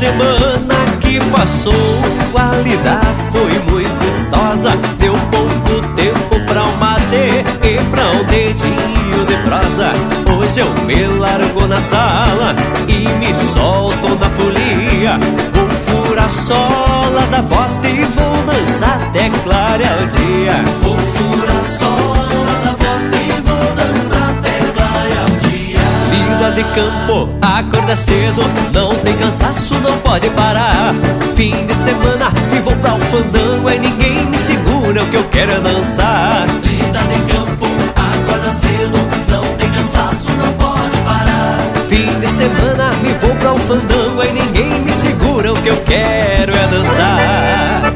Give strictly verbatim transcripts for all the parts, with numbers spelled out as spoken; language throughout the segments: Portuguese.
semana que passou, a lida foi muito gostosa. Deu pouco tempo pra uma D e pra um dedinho de prosa. Hoje eu me largo na sala e me solto na folia. Vou furar a sola da bota e vou dançar até clarear o dia. Vou furar a sola da bota e vou dançar até clarear o dia. Vida de campo, acorda cedo, não tem cansaço, não pode parar. Fim de semana e vou pra o fandango, e ninguém me segura, o que eu quero é dançar. Vida de campo, acorda cedo, não tem cansaço, não pode parar. Fim de semana e vou pra o fandango, e ninguém me segura, o que eu quero é dançar.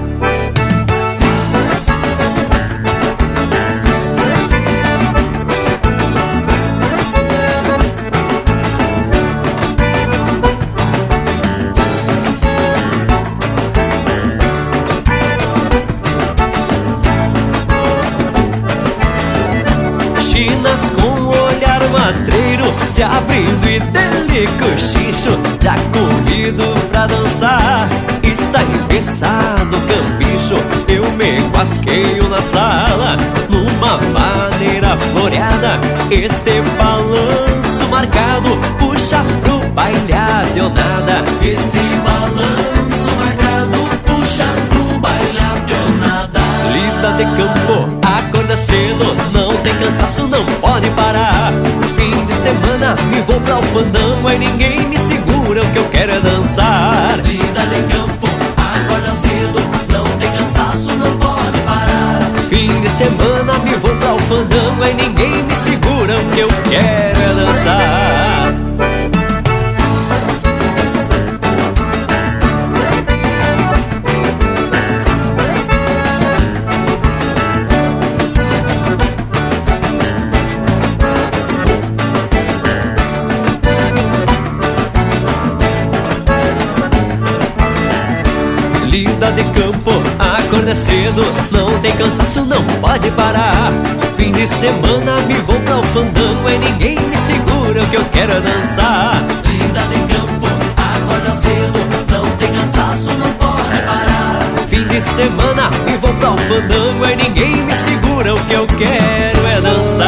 Chinas com o olhar matreiro, se abrindo e dele cochicho. Já convido pra dançar, está empeçado o cambicho. Eu me guasqueio na sala, numa maneira floreada. Este balanço marcado puxa pro baile adionada. Esse balanço marcado puxa pro baile adionada. Lida de campo, acorda cedo, não tem cansaço, não pode parar. Fim de semana me vou pra o fandango, e ninguém me segura, o que eu quero é dançar. Vida de campo, acorda cedo, não tem cansaço, não pode parar. Fim de semana me vou pra o fandango, e ninguém me segura, o que eu quero é dançar. Lida de campo, acorda cedo, não tem cansaço, não pode parar. Fim de semana me vou pra o fandango, e ninguém me segura, o que eu quero é dançar. Lida de campo, acorda cedo, não tem cansaço, não pode parar. Fim de semana me vou pra o fandango, e ninguém me segura, o que eu quero é dançar.